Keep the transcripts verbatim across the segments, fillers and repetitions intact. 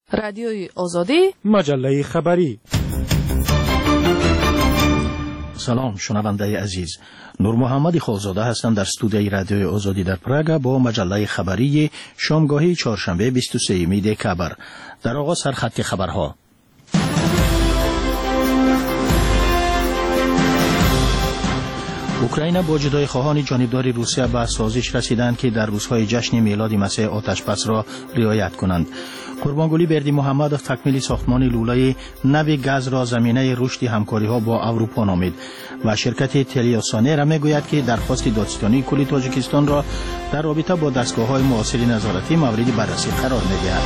رادیوی آزادی، مجله خبری. سلام شنونده عزیز، نور محمد خالزاده هستم در استودیوی رادیوی آزادی در پراگ با مجله خبری شامگاهی چهارشنبه بیست و سوم دکبر. در آغاز سرخط خبرها. اوکراین با جدای خواهان جانبدار روسیه به سازش رسیدند که در روزهای جشن میلاد مسیح آتشبس را رعایت کنند. قربانگلی بردی محمدوف تکمیل ساختمان لولای نو گاز را زمینه رشد همکاری‌ها با اروپا نامید و شرکت تلیاسانر میگوید که درخواست دادستانی کل تاجیکستان را در رابطه با دستگاه‌های معاصر نظارتی مورد بررسی قرار می‌دهد.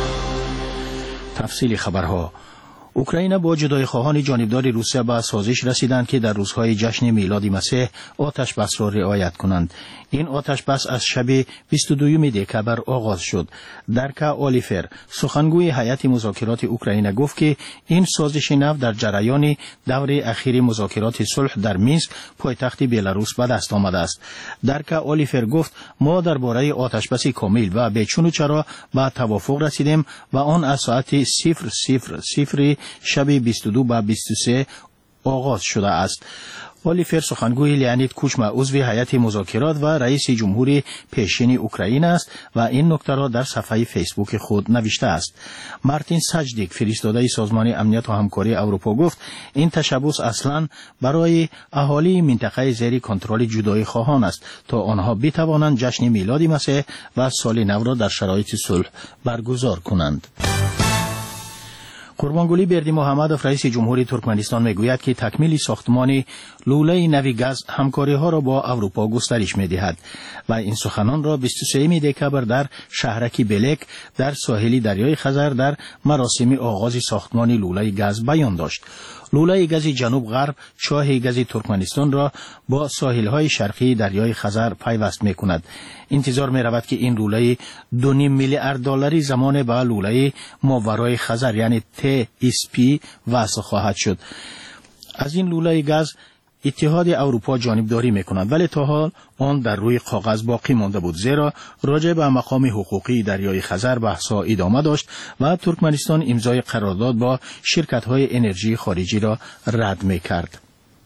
تفصیل خبرها. اوکراین با جدای خواهان جانبدار روسیه به سازش رسیدند که در روزهای جشن میلاد مسیح آتش بس را رعایت کنند. این آتش بس از شب بیست و دوم دکبر آغاز شد. درکا اولیفر، سخنگوی هیئت مذاکرات اوکراین، گفت که این سازش نو در جریان دور اخیر مذاکرات صلح در مینسک پایتخت بلاروس به دست آمده است. درکا اولیفر گفت ما درباره آتش بس کامل و بیچون و چرا به توافق رسیدیم و آن از ساعت صفر صفر صفر شب بیست و دو به بیست و سه آغاز شده است. اولیفر سخنگوی لیانید کوچما عضو هیئت مذاکرات و رئیس جمهور پیشین اوکراین است و این نکته را در صفحه فیسبوک خود نوشته است. مارتین ساجدیک، فرستاده سازمان امنیت و همکاری اروپا، گفت این تشبث اصلا برای اهالی منطقه زیر کنترل جدای خواهان است تا آنها بتوانند جشن میلاد مسیح و سال نو را در شرایط صلح برگزار کنند. قربانگلی بردی محمدوف، رئیس جمهوری ترکمنستان، میگوید که تکمیل ساختمان لوله نوی گاز همکاری‌ها را با اروپا گسترش می‌دهد و این سخنان را بیست و سوم دکبر در شهرک بلک در ساحل دریای خزر در مراسم آغاز ساختمان لوله گاز بیان داشت. لوله گاز جنوب غرب چاه گاز ترکمنستان را با ساحل‌های شرقی دریای خزر پیوست می‌کند. انتظار می‌رود که این لوله دو و نیم میلیارد دلاری زمان به لوله ماورای خزر یعنی تی اس پی وصل خواهد شد. از این لوله گاز اتحاد اروپا جانبداری می‌کند ولی تا حال آن در روی کاغذ باقی مانده بود، زیرا راجع به مقام حقوقی دریای خزر بحث‌ها ادامه داشت و ترکمنستان امضای قرارداد با شرکت‌های انرژی خارجی را رد می‌کرد.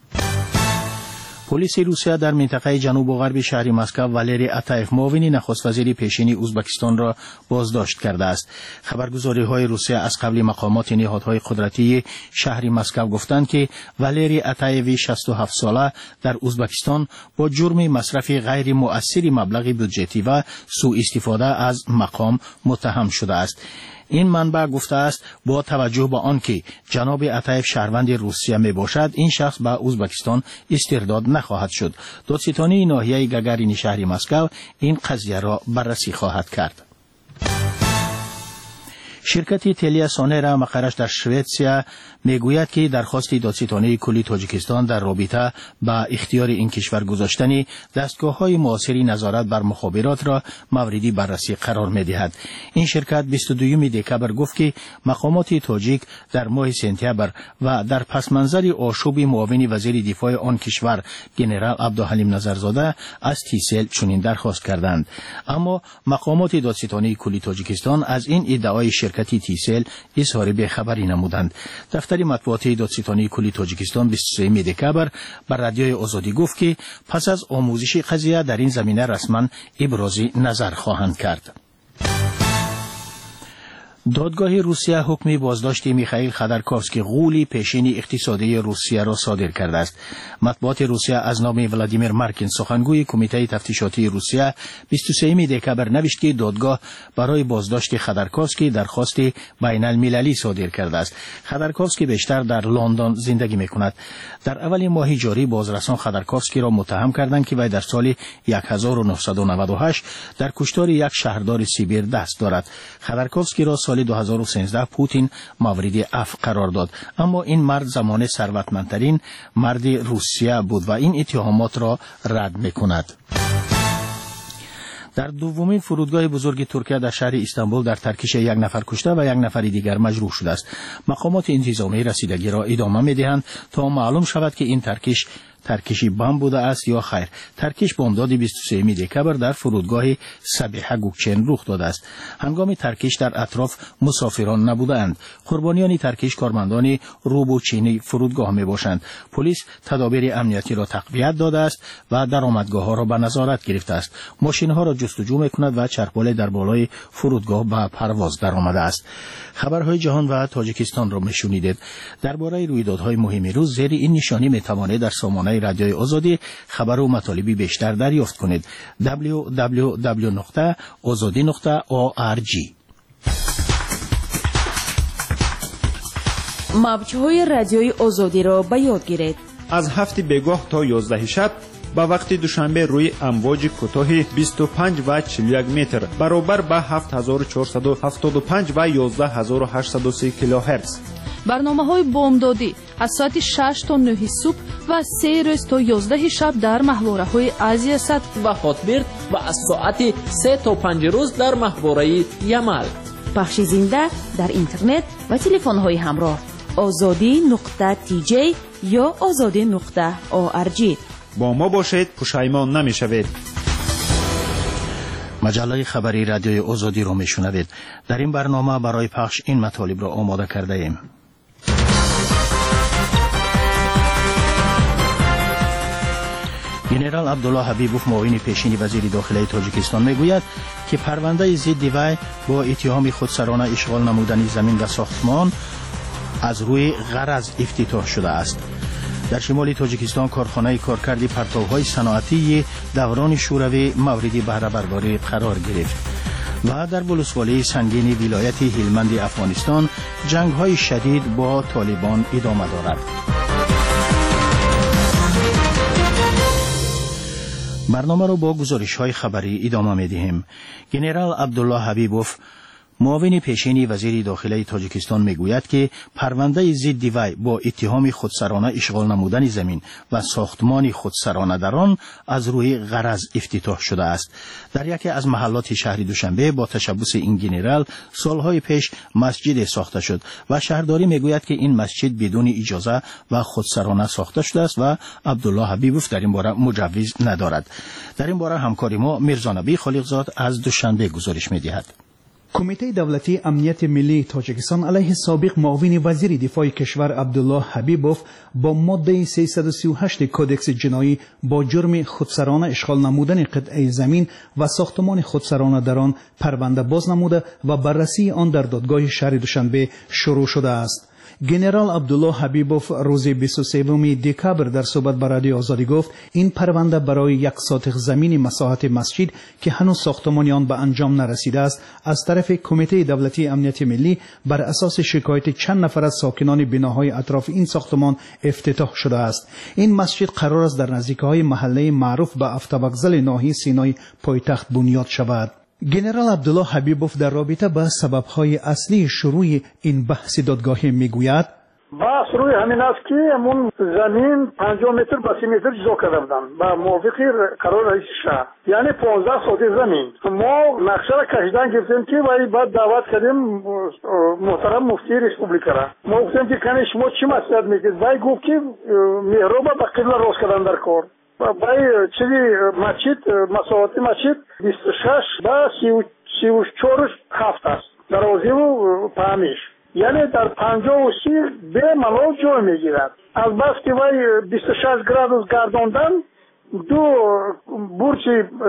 پلیس روسیه در منطقه جنوب و غرب شهر مسکو والری اتایف، معاون نخست وزیر پیشین ازبکستان، را بازداشت کرده است. خبرگزاری‌های روسیه از قبل مقامات نهادهای قدرتی شهر مسکو گفتند که والری اتایف شصت و هفت ساله در ازبکستان با جرم مصرف غیر مؤثر مبلغ بودجتی و سوء استفاده از مقام متهم شده است. این منبع گفته است با توجه به آنکه جناب اتایف شهروند روسیه می باشد، این شخص به ازبکستان استرداد نخواهد شد. دادستانی ناحیه گاگارین شهر مسکو این قضیه را بررسی خواهد کرد. شرکت تلیاسانر مقرش در شویتسیا میگوید که درخواست دادستانی کل تاجیکستان در رابطه با اختیار این کشور گذاشتن دستگاه‌های معاصر نظارت بر مخابرات را موردی بررسی قرار می‌دهد. این شرکت بیست و دوم دکبر گفت که مقامات تاجیک در ماه سپتامبر و در پس منظر آشوب معاون وزیر دفاع آن کشور ژنرال عبدالحلیم نظرزاده از تیسل چنین درخواست کردند، اما مقامات دادستانی کل تاجیکستان از این ادعای شرکت تیسل اظهار بی‌خبری نمودند. دفتر مطبوعات دادستانی کل تاجیکستان بیست و سوم دکبر بر رادیوی آزادی گفت که پس از آموزش قضیه در این زمینه رسما ابراز نظر خواهند کرد. دادگاه روسیه حکم بازداشت میخائیل خودورکوفسکی، غول پیشین اقتصادی روسیه را صادر کرده است. مطبوعات روسیه از نام ولادیمیر مارکین، سخنگوی کمیته تفتیشاتی روسیه، بیست و سوم دکبر نوشت که دادگاه برای بازداشت خودورکوفسکی درخواست بین المللی صادر کرده است. خودورکوفسکی بیشتر در لندن زندگی میکند. در اول ماه جاری بازرسان خودورکوفسکی را متهم کردند که وی در سال هزار و نهصد و نود و هشت در کشتار یک شهردار سیبیر دست دارد. خودورکوفسکی را سال دو هزار و سیزده پوتین مورد عفو قرار داد، اما این مرد زمان ثروتمندترین مرد روسیه بود و این اتهامات را رد میکند. در دومین فرودگاه بزرگ ترکیه در شهر استانبول در ترکش یک نفر کشته و یک نفر دیگر مجروح شده است. مقامات انتظامی رسیدگی را ادامه می‌دهند تا معلوم شود که این ترکش ترکشی بمب بوده است یا خیر. ترکش بامداد بیست و سوم دکبر در فرودگاه سبیحه گوکچن رخ داده است. هنگام ترکش در اطراف مسافران نبودند. قربانیان ترکش کارمندان روبوچینی فرودگاه می باشند. پلیس تدابیر امنیتی را تقویت داده است و درآمدگاه ها را به نظارت گرفته است. ماشین ها را جستجو می کند و چرخبال در بالای فرودگاه به پرواز درآمده است. خبرهای جهان و تاجیکستان را میشنیدید. درباره رویدادهای مهم روز زیر این نشانی می توانید در سامانه رادیوی آزادی خبر و مطالبی بیشتر دریافت کنید. دبلیو دبلیو دبلیو نقطه آزادی نقطه او آر جی. موج‌های رادیوی آزادی را به یاد گیرید. از هفت بگاه تا یازده شب با وقت دوشنبه روی امواج کوتاه بیست و پنج و چهل و یک متر برابر با هفت هزار و چهارصد و هفتاد و پنج و یازده هزار و هشتصد و سی کیلوهرتز. برنامه‌های بامدادی از ساعت شش تا نه صبح و سه روز تا یازده شب در ماهواره‌های آسیا صد و هاتبرد و از ساعت سه تا پنج روز در ماهواره یمل. پخش زنده در اینترنت و تلفن‌های همراه آزادی نقطه تی جی یا آزادی نقطه او آر جی. با ما باشید، پشیمان نمی‌شوید. مجله خبری رادیوی آزادی رو میشنوید. در این برنامه برای پخش این مطالب را آماده کرده ایم. گنرال عبدالله حبیبوف معاون پیشین وزیر داخلی تاجیکستان میگوید که پرونده ضد وی با اتهام خودسرانه اشغال نمودن زمین و ساختمان از روی غرض افتتاح شده است. در شمال تاجیکستان کارخانه کارکردی پرتوهای صنعتی دوران شوروی مورد بهره برداری قرار گرفت و در بلوسوالی سنگین ولایت هلمند افغانستان جنگ‌های شدید با طالبان ادامه دارد. برنامه را با گزارش‌های خبری ادامه می‌دهیم. گنرال عبدالله حبیبوف معاون پیشین وزیر داخلی تاجیکستان میگوید که پرونده ضد وی با اتهام خودسرانه اشغال نمودن زمین و ساختمان خودسرانه در آن از روی غرض افتتاح شده است. در یکی از محلات شهر دوشنبه با تشبث این گنرال سالهای پیش مسجد ساخته شد و شهرداری میگوید که این مسجد بدون اجازه و خودسرانه ساخته شده است و عبدالله حبیبوف در این باره مجوز ندارد. در این باره همکار ما میرزا نبی خالقزاد از دوشنبه گزارش میدهد. کمیته دولتی امنیت ملی تاجیکستان علیه سابق معاون وزیر دفاع کشور عبدالله حبیبوف با ماده سیصد و سی و هشت کودکس جنایی با جرم خودسرانه اشغال نمودن قطعه زمین و ساختمان خودسرانه در آن پرونده باز نموده و بررسی آن در دادگاه شهر دوشنبه شروع شده است. گنرال عبدالله حبیبوف روز بیست و سوم دکبر در صحبت با رادیو آزادی گفت این پرونده برای یک ساطح زمین مساحت مسجد که هنوز ساختمان آن به انجام نرسیده است از طرف کمیته دولتی امنیت ملی بر اساس شکایت چند نفر از ساکنان بناهای اطراف این ساختمان افتتاح شده است. این مسجد قرار است در نزدیکی محله معروف به افتابگزل ناحیه سینای پایتخت بنیاد شود. گنرال عبدالله حبیبوف در رابطه با سبب‌های اصلی شروع این بحث دادگاهی میگوید بحث روی همین است که همون زمین پنجاه متر به سی متر جدا کرده بودن و موافقی قرار رئیس شهر یعنی پانزده ساعت زمین ما نقشه را کشیدن گفتیم که ولی بعد دعوت کردیم محترم مفتی ریسپوبلیکا را ما گفتیم که کنه شما چی مسئله میگید ولی گفت که محراب به قبله راست کردن در کار برای چیزی مسجد مساحت مسجد بیست و شش و سی و چهار هفت است درازی و پهمیش یعنی در پنجاه و سی به ملال جای میگیرد. از بس که وی بیست و شش گرادوس گرداندن دو برج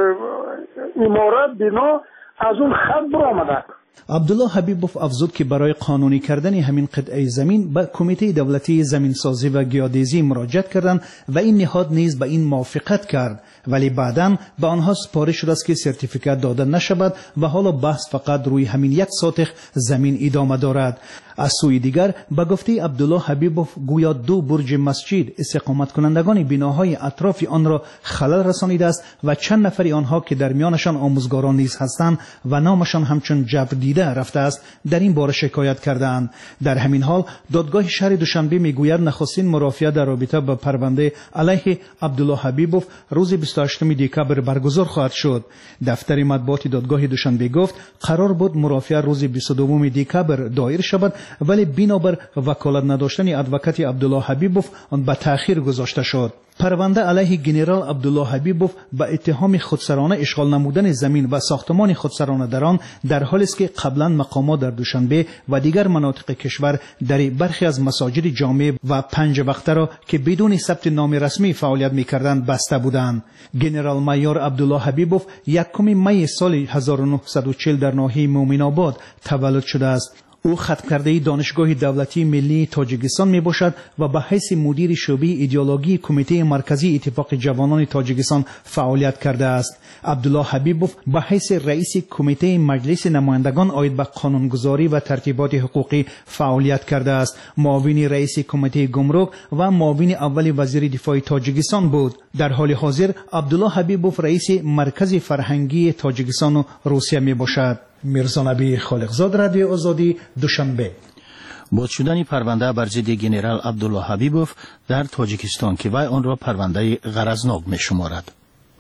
امارت بنا از اون خط برآمده. عبدالله حبیبوف افزود که برای قانونی کردن همین قطعه زمین به کمیته دولتی زمینسازی و گیاه‌دزی مراجعه کردند و این نهاد نیز به این موافقت کرد ولی بعداً به آنها سپارش شده است که سرتیفیکات داده نشود و حالا بحث فقط روی همین یک ساطح زمین ادامه دارد. از سوی دیگر به گفته عبدالله حبیبوف گویا دو برج مسجد استقامت کنندگان بناهای اطراف آن را خلل رسانیده است و چند نفر آنها که در میانشان آموزگاران نیز هستند و نامشان همچون جبر دیده رفته است در این باره شکایت کردند. در همین حال دادگاه شهر دوشنبه میگوید نخستین مرافعه در رابطه با پرونده علیه عبدالله حبیبوف روز بیست و هشتم دکبر برگزار خواهد شد. دفتر مطبوعات دادگاه دوشنبه گفت قرار بود مرافعه روز بیست و دوم دکبر دایر شود ولی بنابر وکالت نداشتن ادوکات عبدالله حبیبوف آن به تأخیر گذاشته شد. پرونده علیه گنرال عبدالله حبیبوف به اتهام خودسرانه اشغال نمودن زمین و ساختمان خودسرانه در آن در حالی است که قبلا مقامات در دوشنبه و دیگر مناطق کشور در برخی از مساجد جامع و پنج وقته را که بدون ثبت نام رسمی فعالیت می‌کردند بسته بودند. گنرال مایور عبدالله حبیبوف یکم می سال هزار و نهصد و چهل در ناحیه مومن آباد تولد شده است. او ختم کرده دانشگاه دولتی ملی تاجیکستان می باشد و به حیث مدیر شعبه ایدئولوژی کمیته مرکزی اتفاق جوانان تاجیکستان فعالیت کرده است. عبدالله حبیبوف به حیث رئیس کمیته مجلس نمایندگان آید به قانونگذاری و ترتیبات حقوقی فعالیت کرده است. معاون رئیس کمیته گمرک و معاون اول وزیر دفاع تاجیکستان بود. در حال حاضر عبدالله حبیبوف رئیس مرکز فرهنگی تاجیکستان و روسیه می باشد. میرزا نبی خالقزاد، رادیو آزادی، دوشنبه. باز شدن پرونده بر ضد گنرال عبدالله حبیبوف در تاجیکستان که وی آن را پرونده غرضناک می شمارد.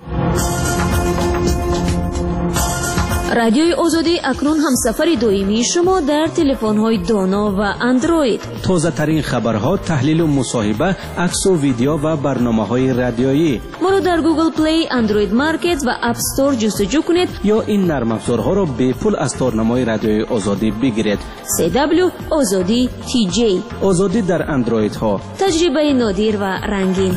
رادیوی آزادی اکنون همسفر دائمی شما در تلفن‌های دانا و اندروید. تازه ترین خبرها، تحلیل و مصاحبه، عکس و ویدیو و برنامه‌های رادیویی. ما را در گوگل پلی، اندروید مارکت و اپ استور جستجو کنید یا این نرم افزارها را به پول از تارنمای رادیوی آزادی بگیرید. سی دبلیو آزادی تی جی. آزادی در اندروید ها. تجربه نادر و رنگین.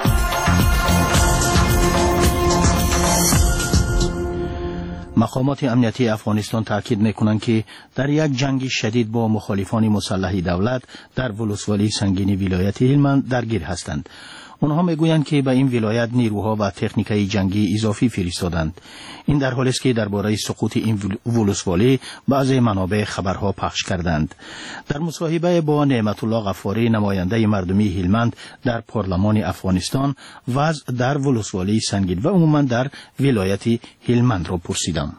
مقامات امنیتی افغانستان تاکید میکنند که در یک جنگ شدید با مخالفان مسلح دولت در ولسوالی سنگین ولایت هلمند درگیر هستند. آنها میگویند که به این ولایت نیروها و تکنیکای جنگی اضافی فرستادند. این در حالی است که درباره سقوط این ولسوالی بعضی منابع خبرها پخش کردند. در مصاحبه با نعمت الله غفاری، نماینده مردمی هلمند در پارلمان افغانستان، وضع در ولسوالی سنگین و عموما در ولایت هلمند را پرسیدم.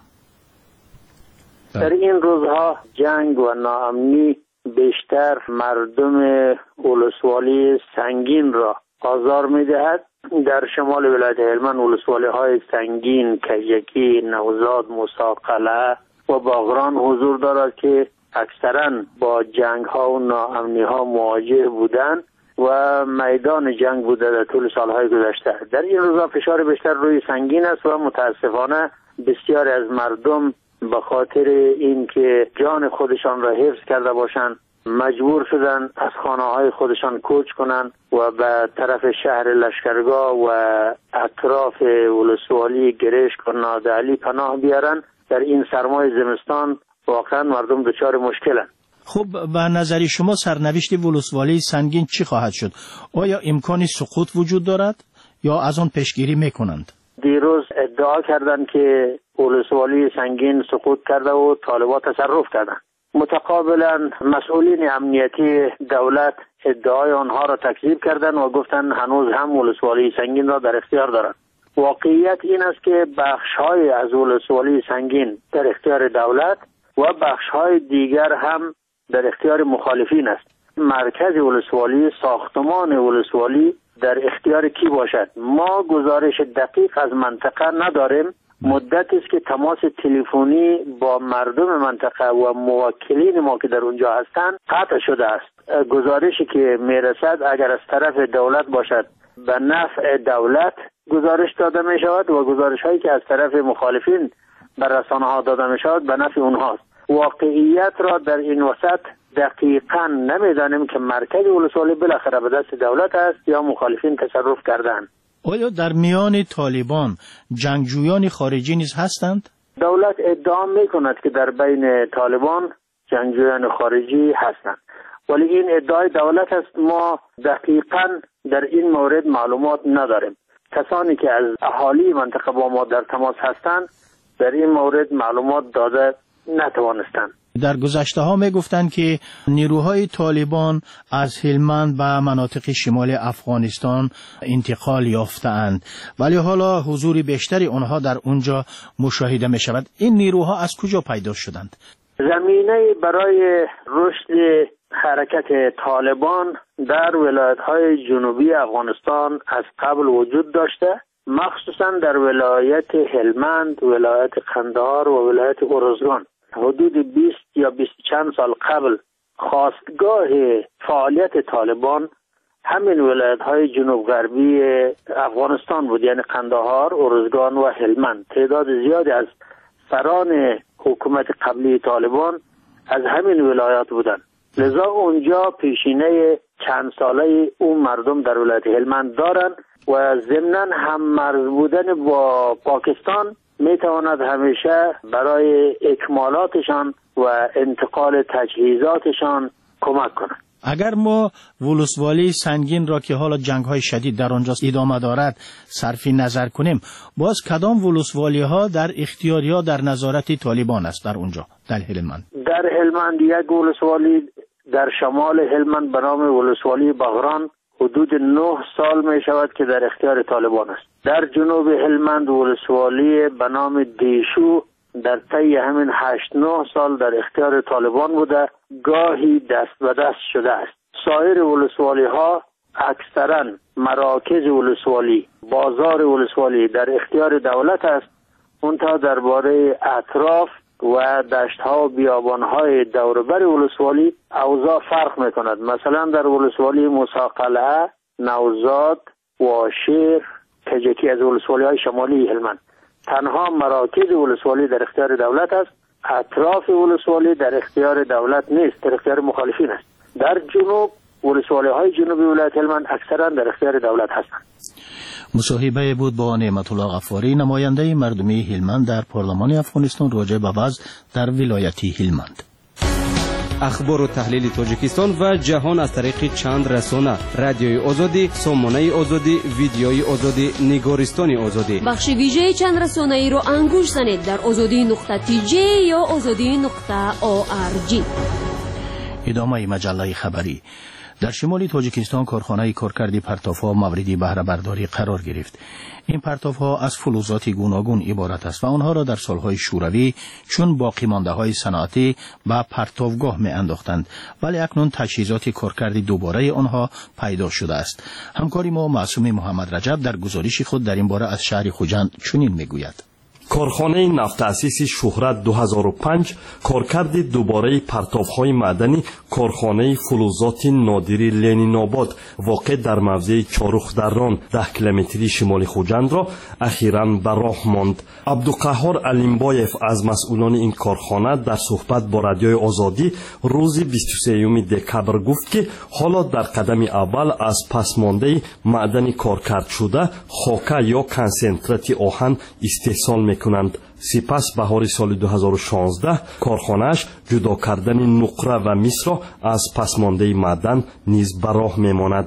در این روزها جنگ و ناامنی بیشتر مردم ولسوالی سنگین را آزار می‌دهد. در شمال ولایت هلمند ولسوالی‌های سنگین کجکی، نوزاد، مساقله و باغران حضور دارد که اکثراً با جنگ‌ها و ناامنی‌ها مواجه بودند و میدان جنگ بوده در طول سال‌های گذشته. در این روزها فشار بیشتر روی سنگین است و متاسفانه بسیاری از مردم به خاطر اینکه جان خودشان را حفظ کرده باشند مجبور شدن از خانه‌های خودشان کوچ کنند و به طرف شهر لشکرگاه و اطراف ولسوالی گرشک و نادعلی پناه بیارن. در این سرمای زمستان واقعا مردم دچار مشکلند. خب به نظر شما سرنوشت ولسوالی سنگین چی خواهد شد؟ آیا امکان سقوط وجود دارد یا از آن پیشگیری میکنند؟ دیروز ادعا کردند که ولسوالی سنگین سقوط کرده و طالبان تصرف کردند. متقابلا مسئولین امنیتی دولت ادعای آنها را تکذیب کردند و گفتند هنوز هم ولسوالی سنگین را در اختیار دارند. واقعیت این است که بخش‌های از ولسوالی سنگین در اختیار دولت و بخش‌های دیگر هم در اختیار مخالفین است. مرکز ولسوالی، ساختمان ولسوالی در اختیار کی باشد؟ ما گزارش دقیق از منطقه نداریم. مدتی است که تماس تلفنی با مردم منطقه و موکلین ما که در اونجا هستند قطع شده است. گزارشی که میرسد اگر از طرف دولت باشد به نفع دولت گزارش داده می شود و گزارش هایی که از طرف مخالفین به رسانه ها داده می شود به نفع اونهاست. واقعیت را در این وسط دقیقاً نمیدانیم که مرکز ولسوالی بالاخره به دست دولت است یا مخالفین تصرف کردند. آیا در میان طالبان جنگجویان خارجی نیز هستند؟ دولت ادعا می کند که در بین طالبان جنگجویان خارجی هستند، ولی این ادعای دولت است. ما دقیقاً در این مورد معلومات نداریم. کسانی که از اهالی منطقه با ما در تماس هستند در این مورد معلومات داده نتوانستند. در گذشته ها می گفتند که نیروهای طالبان از هلمند به مناطق شمال افغانستان انتقال یافتند، ولی حالا حضور بیشتری آنها در اونجا مشاهده می شود. این نیروها از کجا پیدا شدند؟ زمینه برای رشد حرکت طالبان در ولایت‌های جنوبی افغانستان از قبل وجود داشته، مخصوصا در ولایت هلمند، ولایت قندهار و ولایت ارزگان. حدود بیست یا بیست چند سال قبل خاستگاه فعالیت طالبان همین ولایت های جنوب غربی افغانستان بود، یعنی قندهار، ارزگان و هلمند. تعداد زیادی از سران حکومت قبلی طالبان از همین ولایات بودند. لذا اونجا پیشینه چند ساله اون مردم در ولایت هلمند دارند و ضمناً هم مرز بودن با پاکستان میتواند همیشه برای اکمالاتشان و انتقال تجهیزاتشان کمک کند. اگر ما ولسوالی سنگین را که حالا جنگ‌های شدید در آنجا ادامه دارد صرف نظر کنیم، باز کدام ولسوالی ها در اختیار یا در نظارت طالبان است در اونجا در هلمند؟ در هلمند یک ولسوالی در شمال هلمند به نام ولسوالی بغران حدود نه سال می شود که در اختیار طالبان است. در جنوب هلمند ولسوالی به نام دیشو در طی همین هشت نه سال در اختیار طالبان بوده، گاهی دست به دست شده است. سایر ولسوالی ها اکثرا مراکز ولسوالی، بازار ولسوالی در اختیار دولت است. منتها درباره اطراف و دشت ها و بیابان های دوربر ولسوالی اوضاع فرق می کند. مثلا در ولسوالی موسی قلعه، نوزاد، واشیر که یکی از ولسوالی های شمالی هلمند تنها مراکز ولسوالی در اختیار دولت است. اطراف ولسوالی در اختیار دولت نیست، در اختیار مخالفین است. در جنوب ولسوالی های جنوبی ولایت هلمند اکثرا در اختیار دولت هستند. مصاحبه بود با نعمت الله غفاری، نماینده مردمی هلمند در پارلمان افغانستان راجع به وضع در ولایت هلمند. اخبار و تحلیل تاجیکستان و جهان از طریق چند رسانه: رادیوی آزادی، سامانه آزادی، ویدیوی آزادی، نگارستان آزادی. بخش ویژه چند رسانه ای رو انگوش زنید در آزادی نقطه تی جی یا آزادی نقطه او آر جی. ادامه مجله خبری. در شمال تاجیکستان کارخانه کارکردی پرتاب‌ها موردی بهره برداری قرار گرفت. این پرتاب‌ها از فلزات گوناگون عبارت است و آنها را در سالهای شوروی چون باقی مانده های صنعتی به پرتابگاه می انداختند، ولی اکنون تجهیزات کارکردی دوباره آنها پیدا شده است. همکاری ما معصوم محمد رجب در گزارش خود در این باره از شهر خوجند چنین میگوید: کارخانه نفت تأسیس شهرت دو هزار و پنج کارکرد دوباره پرتاب‌های معدنی کارخانه فلزات نادری لنین آباد واقع در موضع چارخ دران ده کیلومتری شمال خوجند را اخیراً به راه ماند. عبدالقهار علیمبایف از مسئولان این کارخانه در صحبت با رادیوی آزادی روز بیست و سوم دکبر گفت که حالا در قدم اول از پسمانده معدنی کارکرد شده خاکه یا کنسنترات آهن استحصال می‌کنند. کنند. سپس بهار سال دو هزار و شانزده کارخانه‌اش جدا کردن نقره و مس را از پسمانده معدن نیز به راه میماند.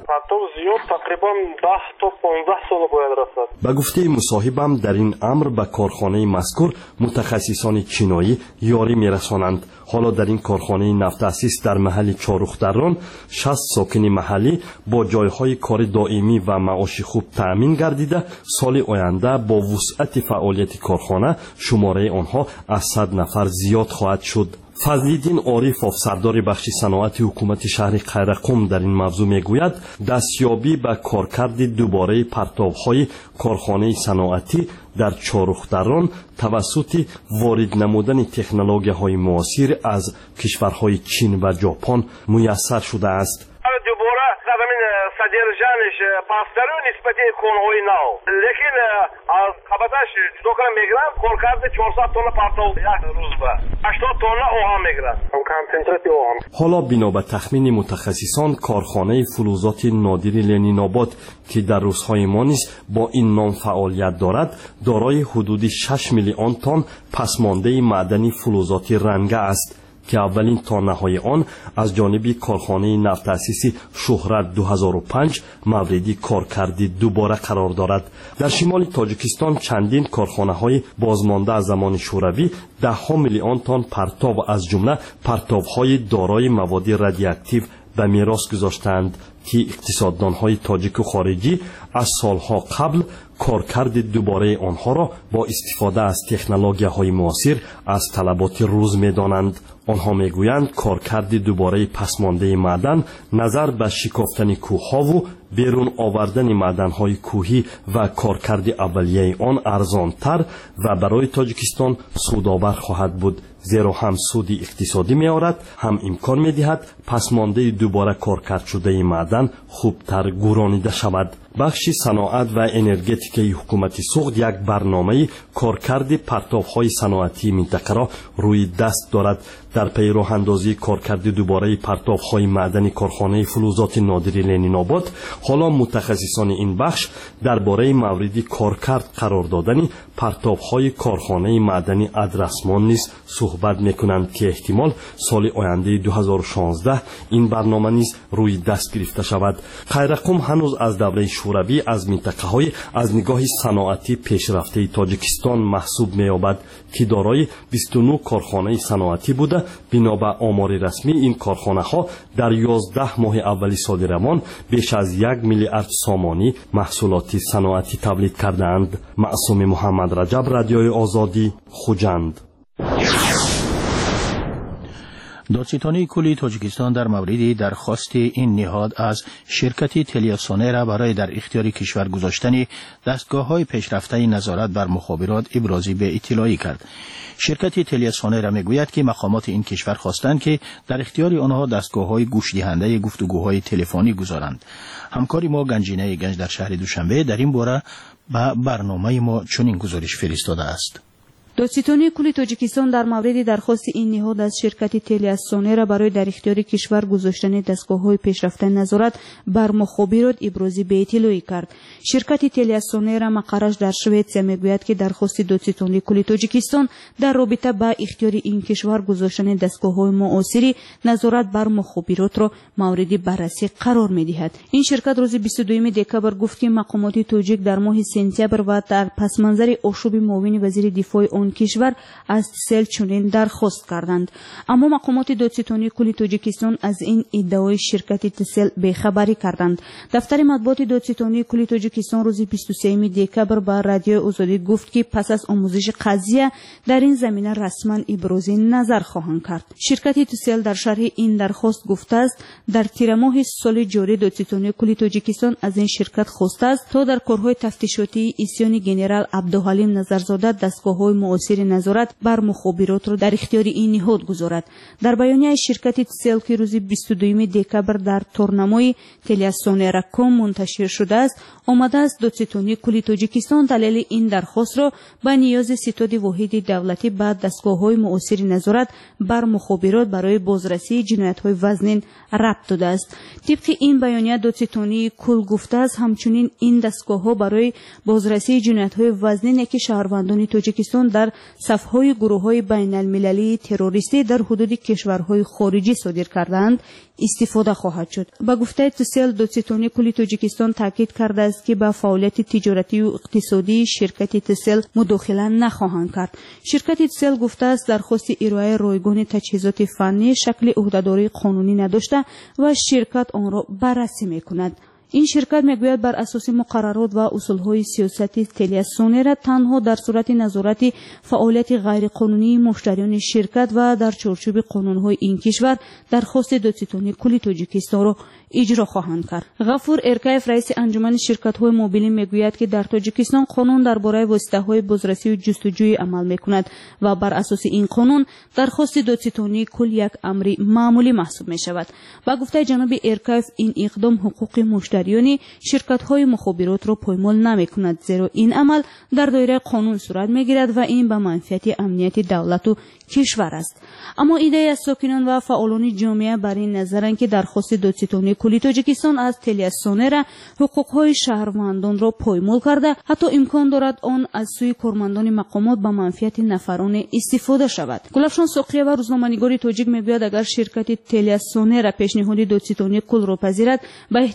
تقریبا ده تا پانزده سال باید رسد. به گفته مصاحبم در این امر به کارخانه مذکور متخصصان چینایی یاری میرسانند. حالا در این کارخانه نفت تأسیس در محل چارخ دران شصت ساکن محلی با جایهای کار دائمی و معاش خوب تأمین گردیده سال آینده با وسعت فعالیت کارخانه شماره آنها از صد نفر زیاد خواهد شد. فضل‌الدین عارف افسردار بخش صنعت حکومت شهر قیرقم در این موضوع میگوید دستیابی به کارکرد دوباره پرتاب‌های کارخانه صنعتی در چارخ دران توسط وارد نمودن تکنولوژی‌های معاصر از کشورهای چین و ژاپن میسر شده است. دوباره زمین سدرجانش پاسدارو نسبتی کنهای نو لیکن از قبضش جدا کنم میگیرن کارکرد چهارصد تن پرتاب یک روز به هشتاد تن آهن میگیرن کنسنترات آهن. حالا بنا به تخمین متخصصان کارخانه فلزات نادری لنین آباد که در روزهای ما نیز با این نام فعالیت دارد دارای حدود شش میلیون تن پسمانده معدنی فلزات رنگه است که اولین تانه‌های آن از جانب کارخانه نفت تأسیس شهرت دو هزار و پنج موردی کارکردی دوباره قرار دارد. در شمال تاجیکستان چندین کارخانه‌های بازمانده از زمان شوروی ده ها میلیون تن پرتاب از جمله پرتاب‌های دارای مواد رادیواکتیو به میراث گذاشتند که اقتصاددانهای تاجیک و خارجی از سالها قبل کارکرد دوباره آنها را با استفاده از تکنولوژی‌های معاصر از طلبات روز می‌دانند. آنها میگویند کارکرد دوباره پسمانده معدن نظر به شکافتن کوه‌ها و بیرون آوردن معدن‌های کوهی و کارکرد اولیه آن ارزان‌تر و برای تاجیکستان سودآور خواهد بود، زیرا هم سود اقتصادی می‌آورد، هم امکان می‌دهد پسمانده دوباره کارکرد شده معدن خوبتر گرانیده شود. بخش صنعت و انرژتیکی حکومت سوخت یک برنامه کارکرد پرتاب‌های صنعتی منطقه را روی دست دارد. در پی راه اندازی کارکرد دوباره پرتاب‌های معدنی کارخانه فلزات نادری لنین آباد، حالا متخصصان این بخش درباره موردی کارکرد قرار دادن پرتاب‌های کارخانه معدنی ادرسمان نیز صحبت می‌کنند که احتمال سال آینده دو هزار و شانزده این برنامه نیز روی دست گرفته شود. قیرقم هنوز از دوره شوروی از منطقه‌های از نگاه صنعتی پیشرفته تاجیکستان محسوب می‌یابد که دارای بیست و نه کارخانه صنعتی بوده. بنا به آمار رسمی این کارخانه ها در یازده ماه اولی سال روان بیش از یک میلیارد سامانی محصولات صنعتی تولید کردند. معصوم محمد رجب، رادیوی آزادی، خوجند. دادستانی کلی تاجیکستان در مورد درخواست این نهاد از شرکت تلیاسونرا برای در اختیار کشور گذاشتن دستگاه‌های پیشرفته نظارت بر مخابرات ابرازی به اطلاعی کرد. شرکت تلیاسونرا میگوید که مقامات این کشور خواستند که در اختیار آنها دستگاه‌های گوش دهنده گفتگوهای تلفنی گذارند. همکاری ما گنجینه گنج در شهر دوشنبه در این باره به برنامه ما چنین گزارش فرستاده است. دادستانی کلی تاجیکستان در مورد درخواست این نهاد از شرکت تلیاسونرا برای در اختیار کشور گذاشتن دستگاه‌های پیشرفته نظارت بر مخابرات ابرازی به اطلاعی کرد. شرکت تلیاسونرا مقرش در شوئدیا میگوید که درخواست دادستانی کلی تاجیکستان در رابطه با اختیار این کشور گذاشتن دستگاه‌های معاصر نظارت بر مخابرات را مورد بررسی قرار می‌دهد. این شرکت روز بیست و دوم دکبر گفت که مقامات تاجیک در ماه سپتامبر و در پسمنظر آشوب معاون وزیر دفاع آن کشور از تسل چنین درخواست کردند، اما مقامات دادستانی کلی تاجیکستان از این ادعای شرکت تسل بیخبری کردند. دفتر مطبوعات دادستانی کلی تاجیکستان روز بیست و سوم دکبر با رادیو آزادی گفت که پس از آموزش قضیه در این زمینه رسما ابراز نظر خواهند کرد. شرکت تسل در شرح این درخواست گفته است در تیر ماه سال جاری دادستانی کلی تاجیکستان از این شرکت خواسته است تا در کارهای تفتیشاتی اسیان گنرال عبدالحلیم نظرزاده دستگاه‌های معاصر نظارت بر مخابرات را در اختیار این نهاد گذارد. در بیانیه شرکت تسل که روز بیست و دوم دکبر در تورنمای تلیاسونرا کام منتشر شده است، آمده است دادستانی کلی تاجیکستان دلیل این درخواست را به نیاز ستاد واحد دولتی به دستگاه‌های معاصر نظارت بر مخابرات برای بازرسی جنایت‌های وزنین ربط داده است. طبق این بیانیه دادستانی کل گفته است همچنین این دستگاه‌ها برای بازرسی جنایت‌های وزنین که شهروندان تاجیکستان در صف‌های گروه‌های بین‌المللی تروریستی در حدود کشورهای خارجی صادر کردند استفاده خواهد شد. با گفته تسل دادستانی کلی تاجیکستان تاکید کرده است که با فعالیت تجارتی و اقتصادی شرکت تسل مداخله نخواهند کرد. شرکت تسل گفته است درخواست ارائه رایگان تجهیزات فنی شکل عهدهداری قانونی نداشته و شرکت آن را بررسی می‌کند. این شرکت میگوید بر اساس مقررات و اصولهای سیاستی تلیاسونرا تنها در صورت نظارت فعالیت غیرقانونی مشتریان شرکت و در چارچوب قانونهای این کشور درخواست دادستانی کلی تاجیکستان را اجرا خواهند کرد. غفور ارکایف رئیس انجمن شرکت‌های موبیلی میگوید که در تاجیکستان قانون درباره واسطه‌های بازرسی و جستجوی عمل میکند و بر اساس این قانون درخواست دادستانی کل یک امر معمولی محسوب میشود. با گفته جناب ارکایف این اقدام حقوق مشتریان شرکت‌های مخابرات را پایمال نمیکند، زیرا این عمل در دایره قانون صورت میگیرد و این به منفعت امنیت دولت و کشور است. اما ایده از ساکنان و فعالان جامعه بر این نظرند که درخواست دادستانی کلی تاجیکستان از تلیاسونرا حقوق‌های شهروندان را پایمال کرده، حتی امکان دارد آن از سوی کارمندان مقامات به منفعت نفرانه استفاده شود. گلفشان سقریه و روزنامه‌نگار تاجیک میگوید اگر شرکت تلیاسونرا پیشنهاد دادستانی کل را پذیرد به احتمال زیاد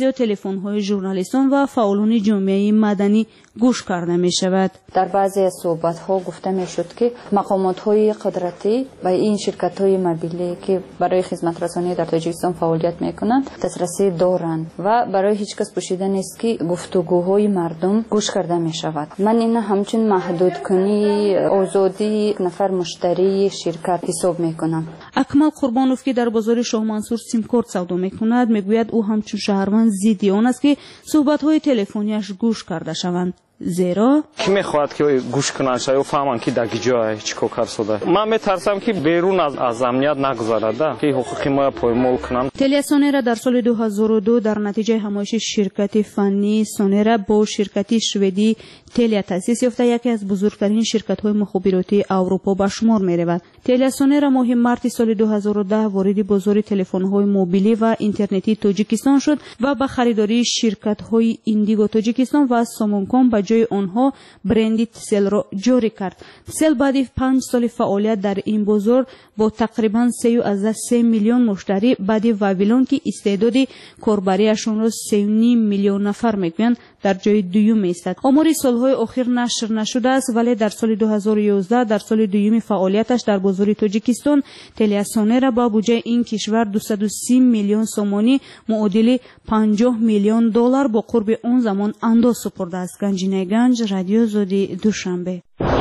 اینجا تلفن‌های ژورنالیستان و فعالان جامعه مدنی گوش کرده می شود. در بعضی از صحبت‌ها گفته می شد که مقامات‌های قدرتی و این شرکت‌های موبیلی که برای خدمت رسانی در تاجیکستان فعالیت می‌کنند دسترسی دارند و برای هیچ کس پوشیده نیست که گفتگوهای مردم گوش کرده می شود. من این همچون محدود کنی آزادی نفر مشتری شرکت حساب می‌کنم. اکمل قربانوف که در بازار شاه منصور سیم کارت سودا می‌کند میگوید او همچون شهروند ضد آن است که صحبت‌های تلفنیش گوش کرده شوند. زیرا کی میخواد که گوش کنن شاید فهمن که در کجای چیکار کار شده. من میترسم که بیرون از از امنیت نگذارد که حقوق ما پایمال کنن. تلیا سونرا در سال دو هزار و دو در نتیجه همایش شرکت فنی سونرا با شرکت شوئدی تلیا تأسیس یافته یکی از بزرگترین شرکت‌های مخابراتی اروپا به شمار می‌رود. تلیا سونرا ماه مارس سال دو هزار و ده وارد بازار تلفن‌های موبیلی و اینترنتی تاجیکستان شد و با خریداری شرکت‌های ایندیگو تاجیکستان و سامونکام به جای آنها برند تسل را جاری کرد. تسل بعد پنج سال فعالیت در این بازار با تقریبا سه و سه میلیون مشتری بعد وابیلون که استعداد کاربریشان را سه و نیم میلیون نفر میگویند در جای دوم ایستد. آمار سالهای اخیر نشر نشده است ولی در سال دو هزار و یازده در سال دوم فعالیتش در بازار تاجیکستان تلیا سونرا با بودجه این کشور دویست و سی میلیون سومانی معادل پنجاه میلیون دلار با قرب اون زمان انداز سپرده است. گنجینه گنج، رادیو آزادی، دوشنبه.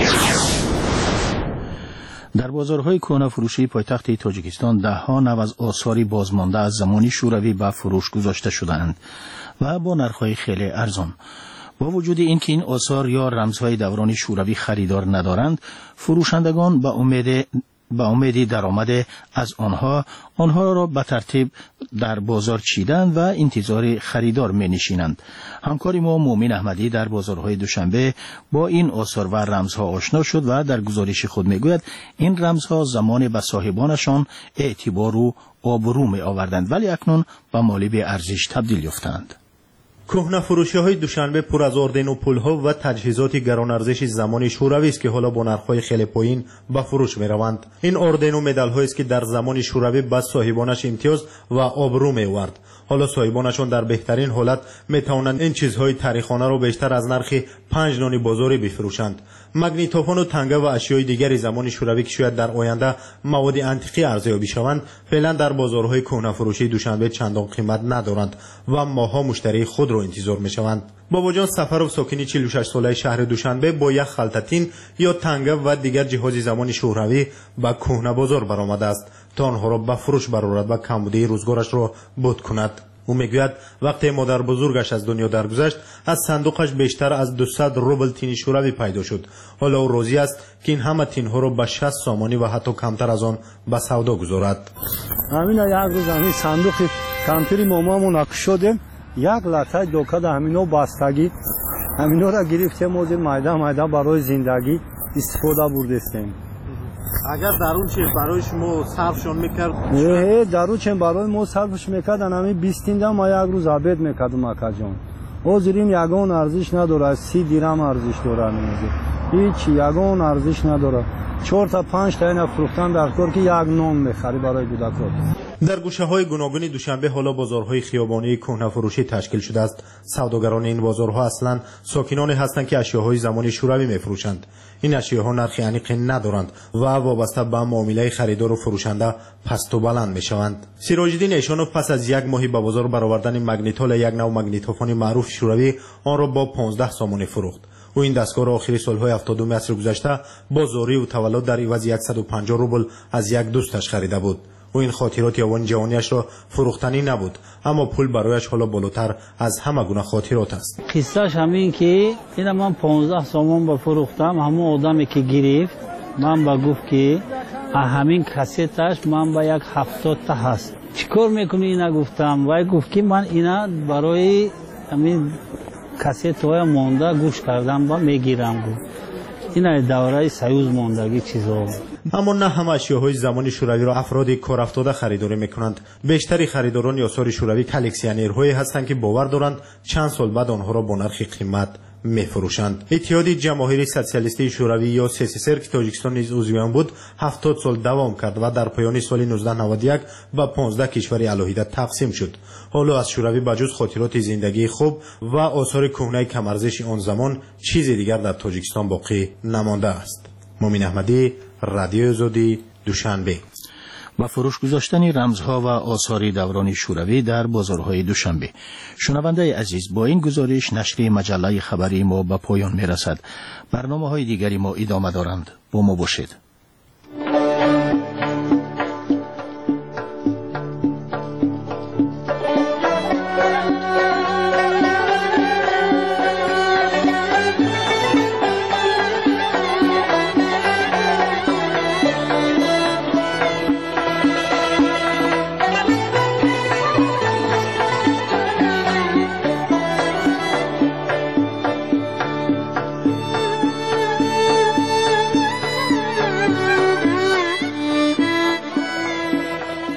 در بازارهای کهنه فروشی پایتخت تاجیکستان ده ها نو از آثاری بازمانده از زمان شوروی به فروش گذاشته شدند و با نرخ‌های خیلی ارزان. با وجود اینکه این آثار یا رمزهای دوران شوروی خریدار ندارند، فروشندگان با امید با امیدی درآمد از آنها آنها را به ترتیب در بازار چیدند و انتظار خریدار می نشینند. همکار ما مومن احمدی در بازارهای دوشنبه با این آثار و رمزها آشنا شد و در گزارش خود می گوید این رمزها زمان به صاحبانشان اعتبار و آبرو می آوردند ولی اکنون به مالی به ارزش تبدیل یافتند. کهنه فروشی های دوشنبه پر از اردن و پولها و تجهیزات گران ارزش زمان شوروی است که حالا با نرخ‌های خیلی پایین به فروش می روند. این اردن و مدال هایی است که در زمان شوروی به صاحبانش امتیاز و آبرو می آورد. حالا صاحبانشان در بهترین حالت می توانند این چیزهای تاریخانه را بیشتر از نرخ پنج نان بازاری بفروشند. مگنیتوفون و تنگه و اشیای دیگری زمان شوروی که شاید در آینده مواد انتیقی ارزیابی شوند فعلا در بازارهای کهنه فروشی دوشنبه چندان قیمت ندارند و ماها مشتری خود را انتظار می شوند. بابا جان سفرов ساکنی چهل و شش ساله شهر دوشنبه با یک خلطتین یا تنگه و دیگر جهازی زمان شوروی به کهنه بازار برآمده است تا آنها را به فروش برآورد و کمبودی روزگارش را بود کند. او میگوید وقتی مادر بزرگش از دنیا درگذشت از صندوقش بیشتر از دویست روبل تین شوروی پیدا شد. حالا او راضی است که این همه تینها را به شصت سامانی و حتی کمتر از آن به سودا گذارد. همین یک روز همین صندوق کامپیوتری مامامون نقش شده یک لطه دوکد همینو بستگی همینو را گرفتیم موزی مایده مایده برای زندگی استفاده بردستیم. اگر درون چیز برای شما صرفشون میکرد؟ نه درون چیز برای ما صرفش میکردن همین بیستینده ما یک روز عبید میکردم اکا جان. او زیریم یگان ارزش نداره سی دیرم ارزش داره میزه هیچ یگان ارزش نداره چهار تا پنج تا اینا فروختن در کار که یک نان میخری برای کودکان. در گوشه های گوناگون دوشنبه حالا بازارهای خیابانی کهنه فروشی تشکیل شده است. سوداگران این بازارها اصلا ساکنانی هستند که اشیاهای زمان شوروی میفروشند. این اشیاها نرخ انیقی ندارند و وابسته به معامله خریدار و فروشنده پست و بلند میشوند. سیراج‌الدین ایشانوف پس از یک ماهی به بازار برآوردن مگنیتول یک نوع مگنیتوفون معروف شوروی آن را با پانزده سامانی فروخت. او این دستگاه را آخر سالهای هفتادم عصر گذشته با زاری و تولد در عوض صد و پنجاه روبل از یک دوستش خریده بود. او این خاطرات یوان جوانیش را فروختنی نبود اما پول برایش حالا بالاتر از همه گونه خاطرات است. قصهش همین که اینا من پانزده سامان با فروختم همون آدمی که گرفت من با گفت که همین کاستش من با یک هفتاد تا هست چیکار میکنی اینا گفتم و گفت که من اینا برای همین کاست های مونده گوش کردم و میگیرم گفت اینا دوره سیوز موندگی چیزا. اما نه همه اشیاهای زمان شوروی را افراد کارافتاده خریداری میکنند. بیشتری خریداران آثار شوروی کلکسیونرهایی هستند که باور دارند چند سال بعد آنها را با نرخ قیمت میفروشند. اتحاد جماهیر سوسیالیستی شوروی یا سی اس اس ار که تاجیکستان نیز عضو آن بود هفتاد سال دوام کرد و در پایان سال نوزده نود و یک به پانزده کشور الهیده تقسیم شد. حالا از شوروی بجز خاطرات زندگی خوب و آثار کهنه کم‌ارزش آن زمان چیزی دیگر در تاجیکستان باقی نمانده است. مومن احمدی، رادیو آزادی، دوشنبه. و فروش گذاشتن رمزها و آثار دوران شوروی در بازارهای دوشنبه. شنونده عزیز، با این گزارش نشر مجله خبری ما به پایان می رسد. برنامه های دیگری ما ادامه دارند. با ما باشید.